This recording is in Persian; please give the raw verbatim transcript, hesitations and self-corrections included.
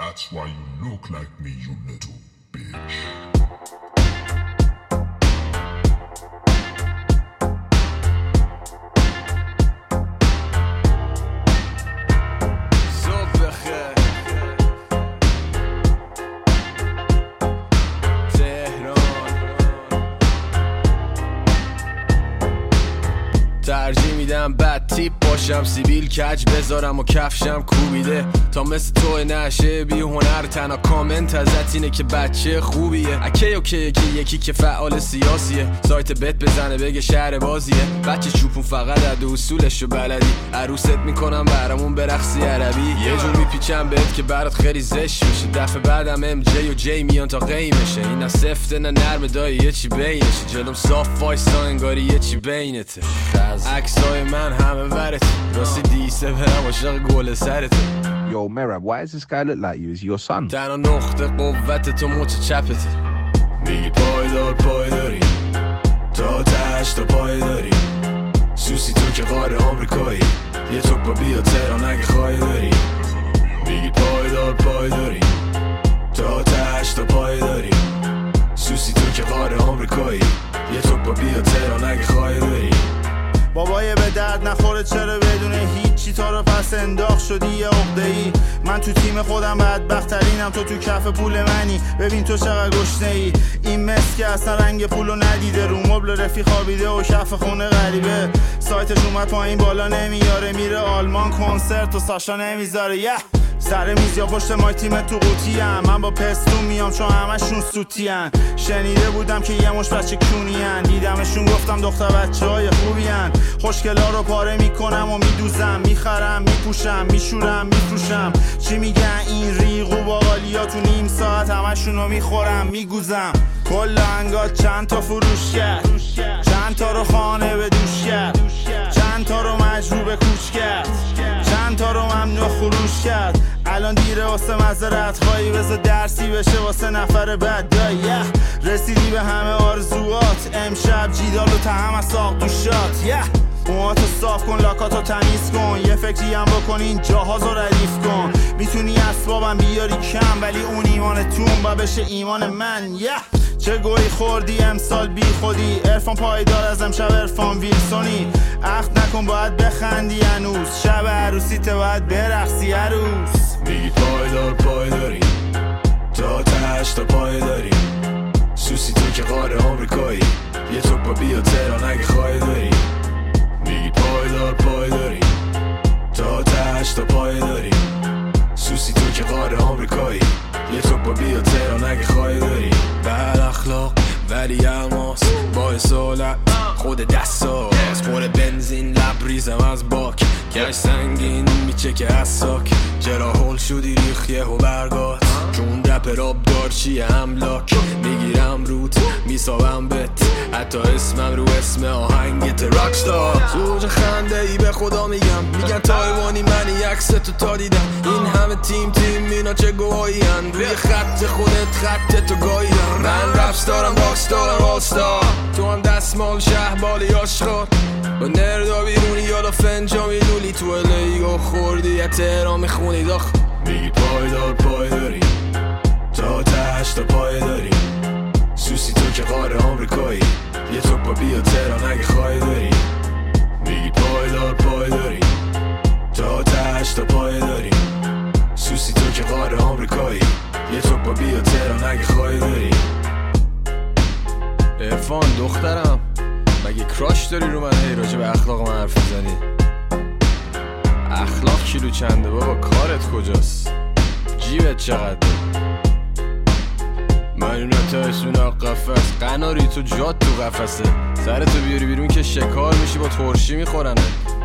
That's why you look like me, you little bitch. ترجیح میدم بد تیپ باشم، سیبیل کج بذارم و کفشم کوبیده تا مثل تو نشه بی هنر. تنها کامنت ازت اینه که بچه خوبیه. اکی اوکی که یکی که فعال سیاسیه، سایت بت بزنه بگه شهر بازیه. بچه چوپون فقط عد اصولشو بلدی، عروست میکنم برامون برقصی عربی. یه جور میپیچم بهت که برات خیلی زشت میشه، دفعه بعدم ام جی و جی میان تا قیمشه. این نه سفته نه نرم دایی یه چی بینشه، جلوم صاف وایسا انگاری یه چی بینته. عکسای من همه ورت راستی دیسه برم عاشق گل سرت. Yo, Merab, why does this guy look like you? Is he your son? تنها نقطه قوت تو مچ چپته. میگی پایدار پایداری تا تشت تا پای داری، سوسی تو که غار آمریکایی، یه توک با بیا تهران اگه خواهی داری. میگی پایدار پایداری تا تشت تا پای داری، سوسی تو که غار آمریکایی، یه توک با بیا تهران اگه خواهی داری. بابای به درد نخوره چرا بدون هیچی تا رو پس انداخت شدی یه عقده‌ای. من تو تیم خودم بدبخترینم، تو تو کف پول منی، ببین تو چقدر گشنه‌ای. این مس که اصلا رنگ پولو ندیده، رو مبل رفیق خوابیده و کف خونه غریبه. سایتش اومد پایین بالا نمیاره، میره آلمان کنسرت و ساشا نمیذاره. یه yeah. سر میز یا پشت مای تیم تو قوطی ام، من با پستون میام چون همشون سوتی ان. شنیده بودم که یه مش بچه کونی ان، دیدمشون گفتم دختر بچه های خوبی ان. خوشگلا رو پاره میکنم و میدوزم، میخرم میپوشم میشورم میفروشم. چی میگن این ریغ و باقالیا، تو نیم ساعت همشون رو میخورم میگوزم. کل انگار چند تا فروش کرد، چند تا رو خانه به دوش کرد، چند تا رو مجبور به کوچ کرد، چند تا رو ممنوع خروش کرد. الان دیره واسه مزارت خواهی، بذار درسی بشه واسه نفر بد. yeah. رسیدی به همه آرزوات، امشب جیدال و تهم از ساق دوشات. yeah. موهاتو صاف کن، لاکاتو تمیز کن، یه فکری هم بکن این جاهازو ردیف کن. میتونی اسبابم بیاری کم، ولی اون ایمانتون با بشه ایمان من. yeah. چه گویی خوردی امسال بی خودی، عرفان پایدار از امشب عرفان ویلسونی. عقد نکن باید بخندی هنوز، شب عروسیت باید برقصی عروس. میگی پایدار پایداری تا تشت تا پای داری، سوسی تو که غار آمریکایی، یه توک با بیا تهران اگه خواهی داری. میگی پایدار پایداری تا تشت تا پای داری، سوسی تو که غار آمریکایی، یه توک با بیا تهران اگه خواهی داری. بد اخلاق ولی الماس با اصالت خود دستاز، خور بنزین لبریزم از باک، کش سنگین میچه که از ساک. چرا هول شدی ریخیه و برگات، چون رپ راب دار چیه املاک. میگیرم روت میسابم بت، حتی اسمم رو اسم آهنگت راکستار. زوج خنده ای به خدا میگم، میگن تایوانی منی عکس تو تا دیدم. این همه تیم تیم اینا چه گواهی هن، روی خط خودت خط تو گاهی هن. من رپس دارم باکس دارم آلستار، تو هم دستمال شهبالی آشخار. با نردا بیرونی یالا فنجا میلولی، تو الیگو خوردی یه تهران میخونی داخ. میگی پایدار پایداری تا تشت تا پای داری، سوسی تو که غار آمریکایی، یه توک با بیا تهران اگه خواهی داری. میگی پایدار پایداری تا تشت تا پای داری، سوسی تو که غار آمریکایی، یه توک با بیا تهران اگه خواهی داری. عرفان دخترم مگه کراش داری رو من، هی راجع به اخلاق من حرف میزنی؟ اخلاق کیلو چنده بابا، کارت کجاست؟ جیبت چقدر؟ من اون تایسون قفس قناری تو جات تو قفسه، سرتو بیاری بیرون که شکار میشی با ترشی میخورنه.